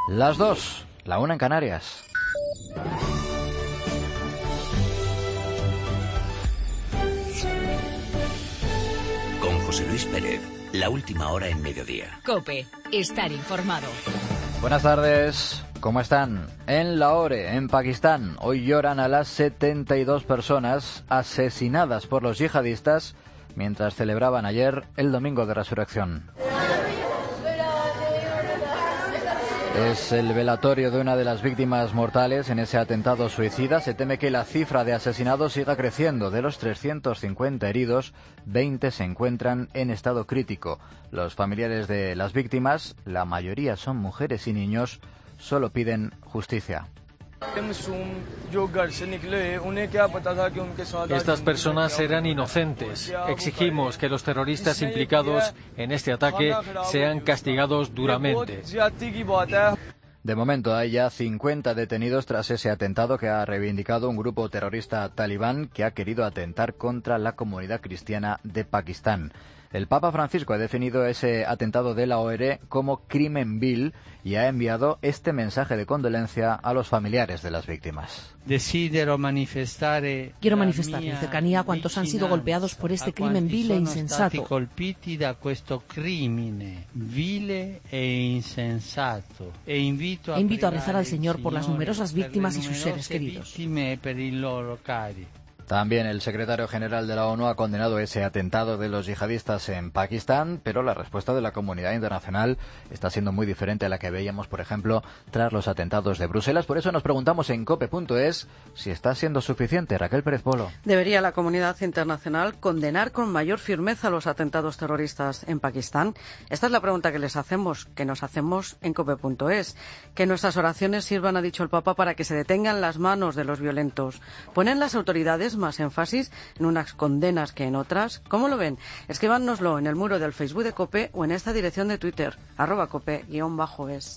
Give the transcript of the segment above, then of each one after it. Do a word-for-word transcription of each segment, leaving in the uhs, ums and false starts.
Las dos, la una en Canarias. Con José Luis Pérez, la última hora en mediodía. COPE, estar informado. Buenas tardes, ¿cómo están? En Lahore, en Pakistán, hoy lloran a las setenta y dos personas asesinadas por los yihadistas mientras celebraban ayer el Domingo de Resurrección. Es el velatorio de una de las víctimas mortales en ese atentado suicida. Se teme que la cifra de asesinados siga creciendo. De los trescientos cincuenta heridos, veinte se encuentran en estado crítico. Los familiares de las víctimas, la mayoría son mujeres y niños, solo piden justicia. Estas personas eran inocentes. Exigimos que los terroristas implicados en este ataque sean castigados duramente. De momento hay ya cincuenta detenidos tras ese atentado que ha reivindicado un grupo terrorista talibán que ha querido atentar contra la comunidad cristiana de Pakistán. El Papa Francisco ha definido ese atentado de Lahore como crimen vil y ha enviado este mensaje de condolencia a los familiares de las víctimas. Quiero manifestar mi cercanía a cuantos han sido golpeados por este crimen vil e insensato. E invito a rezar al Señor por las numerosas víctimas y sus seres queridos. También el secretario general de la ONU ha condenado ese atentado de los yihadistas en Pakistán, pero la respuesta de la comunidad internacional está siendo muy diferente a la que veíamos, por ejemplo, tras los atentados de Bruselas. Por eso nos preguntamos en cope punto es si está siendo suficiente. Raquel Pérez Polo. ¿Debería la comunidad internacional condenar con mayor firmeza los atentados terroristas en Pakistán? Esta es la pregunta que les hacemos, que nos hacemos en cope punto es. Que nuestras oraciones sirvan, ha dicho el Papa, para que se detengan las manos de los violentos. ¿Ponen las autoridades más énfasis en unas condenas que en otras? ¿Cómo lo ven? Escríbanoslo en el muro del Facebook de COPE o en esta dirección de Twitter, arroba cope guión bajo es.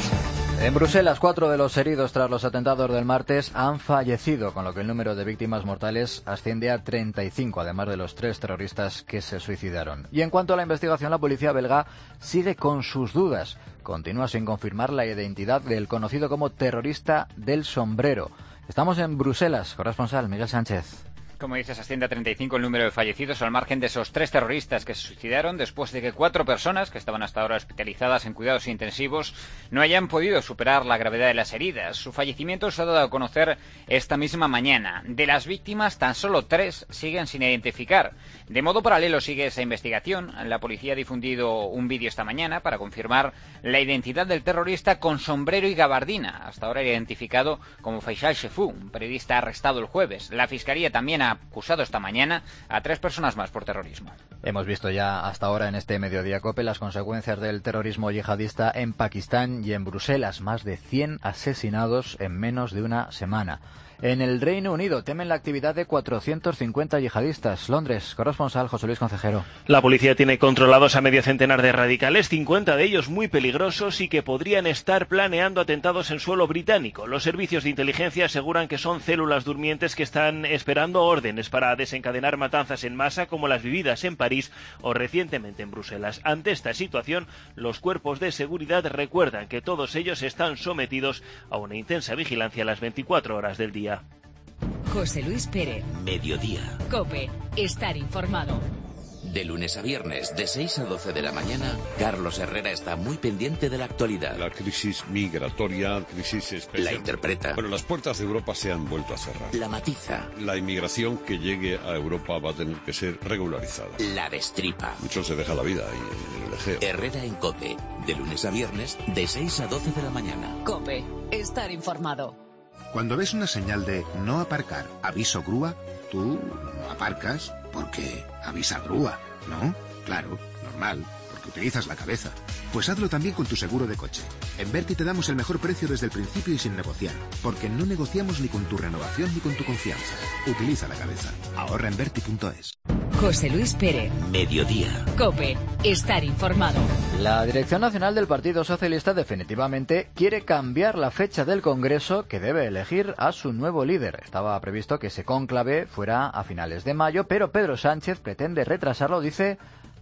En Bruselas, cuatro de los heridos tras los atentados del martes han fallecido, con lo que el número de víctimas mortales asciende a treinta y cinco, además de los tres terroristas que se suicidaron. Y en cuanto a la investigación, la policía belga sigue con sus dudas. Continúa sin confirmar la identidad del conocido como terrorista del sombrero. Estamos en Bruselas, corresponsal Miguel Sánchez. Como dices, asciende a treinta y cinco el número de fallecidos al margen de esos tres terroristas que se suicidaron después de que cuatro personas que estaban hasta ahora hospitalizadas en cuidados intensivos no hayan podido superar la gravedad de las heridas. Su fallecimiento se ha dado a conocer esta misma mañana. De las víctimas, tan solo tres siguen sin identificar. De modo paralelo sigue esa investigación. La policía ha difundido un vídeo esta mañana para confirmar la identidad del terrorista con sombrero y gabardina, hasta ahora identificado como Faisal Shefou, un periodista arrestado el jueves. La Fiscalía también ha acusado esta mañana a tres personas más por terrorismo. Hemos visto ya hasta ahora en este Mediodía COPE las consecuencias del terrorismo yihadista en Pakistán y en Bruselas. Más de cien asesinados en menos de una semana. En el Reino Unido temen la actividad de cuatrocientos cincuenta yihadistas. Londres, corresponsal José Luis Concejero. La policía tiene controlados a medio centenar de radicales, cincuenta de ellos muy peligrosos y que podrían estar planeando atentados en suelo británico. Los servicios de inteligencia aseguran que son células durmientes que están esperando órdenes para desencadenar matanzas en masa como las vividas en París o recientemente en Bruselas. Ante esta situación, los cuerpos de seguridad recuerdan que todos ellos están sometidos a una intensa vigilancia las veinticuatro horas del día. José Luis Pérez. Mediodía. COPE, estar informado. De lunes a viernes, de seis a doce de la mañana, Carlos Herrera está muy pendiente de la actualidad. La crisis migratoria, crisis especial. La interpreta. Pero las puertas de Europa se han vuelto a cerrar. La matiza. La inmigración que llegue a Europa va a tener que ser regularizada. La destripa. Mucho se deja la vida ahí en el Egeo. Herrera en COPE, de lunes a viernes, de seis a doce de la mañana. COPE, estar informado. Cuando ves una señal de no aparcar, aviso grúa, tú no aparcas porque avisa grúa, ¿no? Claro, normal, porque utilizas la cabeza. Pues hazlo también con tu seguro de coche. En Verti te damos el mejor precio desde el principio y sin negociar, porque no negociamos ni con tu renovación ni con tu confianza. Utiliza la cabeza. Ahorra en Verti punto es. José Luis Pérez. Mediodía. COPE, estar informado. La Dirección Nacional del Partido Socialista definitivamente quiere cambiar la fecha del Congreso que debe elegir a su nuevo líder. Estaba previsto que ese cónclave fuera a finales de mayo, pero Pedro Sánchez pretende retrasarlo, dice,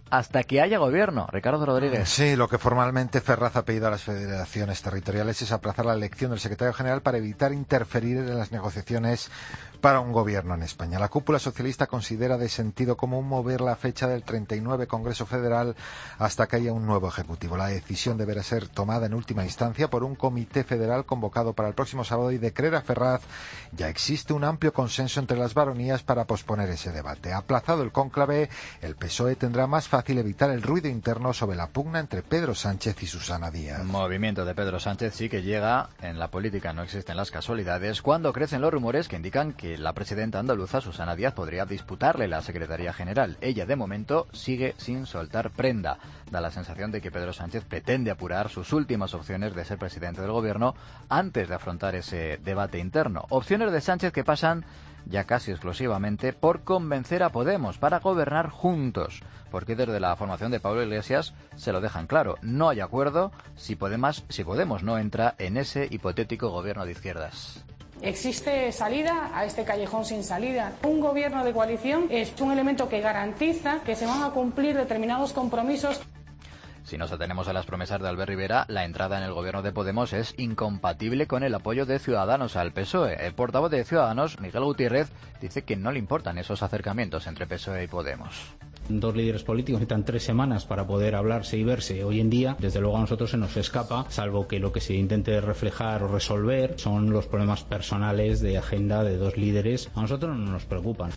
hasta que haya gobierno. Ricardo Rodríguez. Sí, lo que formalmente Ferraz ha pedido a las federaciones territoriales es aplazar la elección del secretario general para evitar interferir en las negociaciones para un gobierno en España. La cúpula socialista considera de sentido común mover la fecha del treinta y nueve Congreso Federal hasta que haya un nuevo Ejecutivo. La decisión deberá ser tomada en última instancia por un comité federal convocado para el próximo sábado y, de creer a Ferraz, ya existe un amplio consenso entre las baronías para posponer ese debate. Aplazado el cónclave, el P S O E tendrá más fácil evitar el ruido interno sobre la pugna entre Pedro Sánchez y Susana Díaz. Movimiento de Pedro Sánchez sí que llega. En la política no existen las casualidades. Cuando crecen los rumores que indican que la presidenta andaluza, Susana Díaz, podría disputarle la Secretaría General. Ella, de momento, sigue sin soltar prenda. Da la sensación de que Pedro Sánchez pretende apurar sus últimas opciones de ser presidente del gobierno antes de afrontar ese debate interno. Opciones de Sánchez que pasan ya casi exclusivamente por convencer a Podemos para gobernar juntos, porque desde la formación de Pablo Iglesias se lo dejan claro, no hay acuerdo si Podemos, si Podemos no entra en ese hipotético gobierno de izquierdas. ¿Existe salida a este callejón sin salida? Un gobierno de coalición es un elemento que garantiza que se van a cumplir determinados compromisos. Si nos atenemos a las promesas de Albert Rivera, la entrada en el gobierno de Podemos es incompatible con el apoyo de Ciudadanos al P S O E. El portavoz de Ciudadanos, Miguel Gutiérrez, dice que no le importan esos acercamientos entre P S O E y Podemos. Dos líderes políticos necesitan tres semanas para poder hablarse y verse. Hoy en día, desde luego a nosotros se nos escapa, salvo que lo que se intente reflejar o resolver son los problemas personales de agenda de dos líderes. A nosotros no nos preocupan.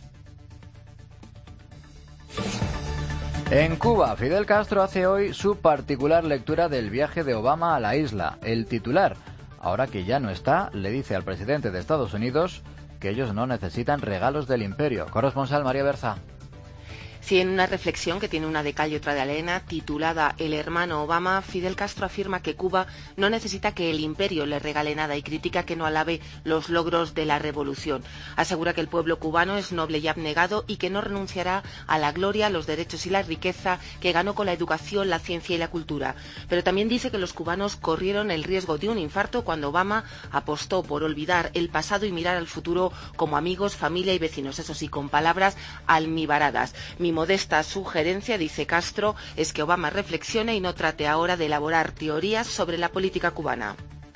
En Cuba, Fidel Castro hace hoy su particular lectura del viaje de Obama a la isla. El titular, ahora que ya no está, le dice al presidente de Estados Unidos que ellos no necesitan regalos del imperio. Corresponsal María Berza. Sí, en una reflexión que tiene una de cal y otra de arena, titulada El hermano Obama, Fidel Castro afirma que Cuba no necesita que el imperio le regale nada y critica que no alabe los logros de la revolución. Asegura que el pueblo cubano es noble y abnegado y que no renunciará a la gloria, los derechos y la riqueza que ganó con la educación, la ciencia y la cultura. Pero también dice que los cubanos corrieron el riesgo de un infarto cuando Obama apostó por olvidar el pasado y mirar al futuro como amigos, familia y vecinos. Eso sí, con palabras almibaradas. Mi modesta sugerencia, dice Castro, es que Obama reflexione y no trate ahora de elaborar teorías sobre la política cubana.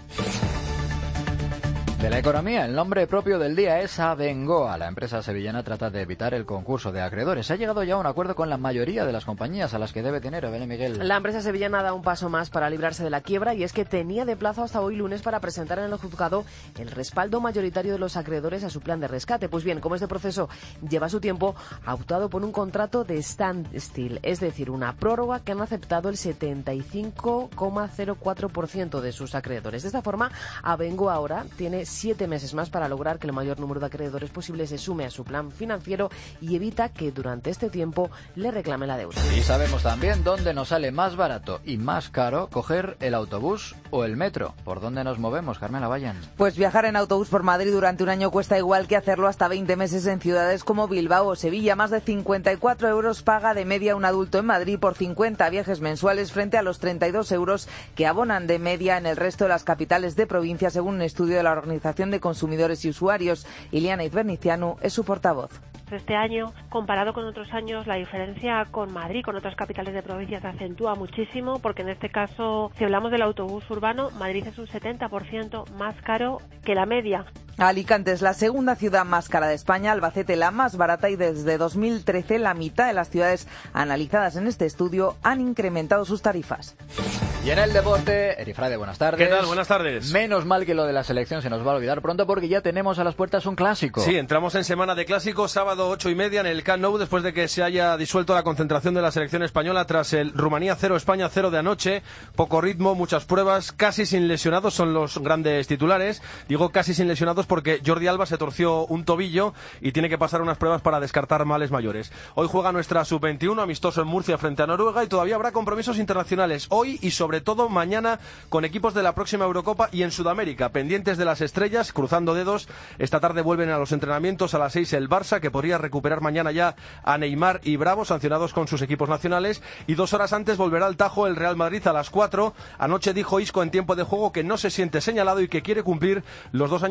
De la economía, el nombre propio del día es Abengoa. La empresa sevillana trata de evitar el concurso de acreedores. Ha llegado ya a un acuerdo con la mayoría de las compañías a las que debe tener. Belén Miguel. La empresa sevillana da un paso más para librarse de la quiebra y es que tenía de plazo hasta hoy lunes para presentar en el juzgado el respaldo mayoritario de los acreedores a su plan de rescate. Pues bien, como este proceso lleva su tiempo, ha optado por un contrato de standstill, es decir, una prórroga que han aceptado el setenta y cinco coma cero cuatro por ciento de sus acreedores. De esta forma, Abengoa ahora tiene siete meses más para lograr que el mayor número de acreedores posible se sume a su plan financiero y evita que durante este tiempo le reclame la deuda. Y sabemos también dónde nos sale más barato y más caro coger el autobús o el metro. ¿Por dónde nos movemos, Carmela Vayan? Pues viajar en autobús por Madrid durante un año cuesta igual que hacerlo hasta veinte meses en ciudades como Bilbao o Sevilla. Más de cincuenta y cuatro euros paga de media un adulto en Madrid por cincuenta viajes mensuales frente a los treinta y dos euros que abonan de media en el resto de las capitales de provincia, según un estudio de la Organización de Consumidores y Usuarios. Iliana Izvernicianu es su portavoz. Este año, comparado con otros años, la diferencia con Madrid, con otras capitales de provincia, se acentúa muchísimo, porque en este caso, si hablamos del autobús urbano, Madrid es un setenta por ciento más caro que la media. Alicante es la segunda ciudad más cara de España, Albacete la más barata y desde dos mil trece la mitad de las ciudades analizadas en este estudio han incrementado sus tarifas. Y en el deporte, Erifrade, buenas tardes. ¿Qué tal? Buenas tardes. Menos mal que lo de la selección se nos va a olvidar pronto porque ya tenemos a las puertas un clásico. Sí, entramos en semana de clásico, sábado ocho y media en el Camp Nou, después de que se haya disuelto la concentración de la selección española tras el Rumanía cero, España cero de anoche. Poco ritmo, muchas pruebas, casi sin lesionados son los grandes titulares. Digo casi sin lesionados porque Jordi Alba se torció un tobillo y tiene que pasar unas pruebas para descartar males mayores. Hoy juega nuestra sub veintiuno, amistoso en Murcia frente a Noruega, y todavía habrá compromisos internacionales hoy y sobre todo mañana con equipos de la próxima Eurocopa y en Sudamérica, pendientes de las estrellas, cruzando dedos. Esta tarde vuelven a los entrenamientos a las seis el Barça, que podría recuperar mañana ya a Neymar y Bravo, sancionados con sus equipos nacionales, y dos horas antes volverá al Tajo el Real Madrid a las cuatro. Anoche dijo Isco en tiempo de juego que no se siente señalado y que quiere cumplir los dos años de contrato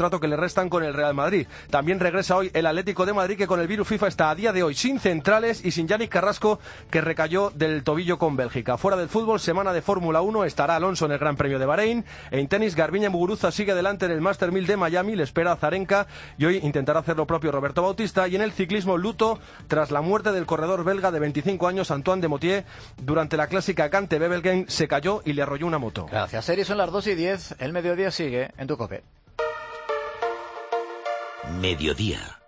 contrato que le restan con el Real Madrid. También regresa hoy el Atlético de Madrid, que con el virus FIFA está a día de hoy sin centrales y sin Yannick Carrasco, que recayó del tobillo con Bélgica. Fuera del fútbol, semana de Fórmula uno, estará Alonso en el Gran Premio de Bahrein. En tenis, Garbiñe Muguruza sigue adelante en el Master mil de Miami, le espera a Zarenka y hoy intentará hacer lo propio Roberto Bautista. Y en el ciclismo, luto tras la muerte del corredor belga de veinticinco años, Antoine de Motier. Durante la clásica Cante Bebelgen se cayó y le arrolló una moto. Gracias, Seri. Son las dos y diez. El mediodía sigue en tu COPE. Mediodía.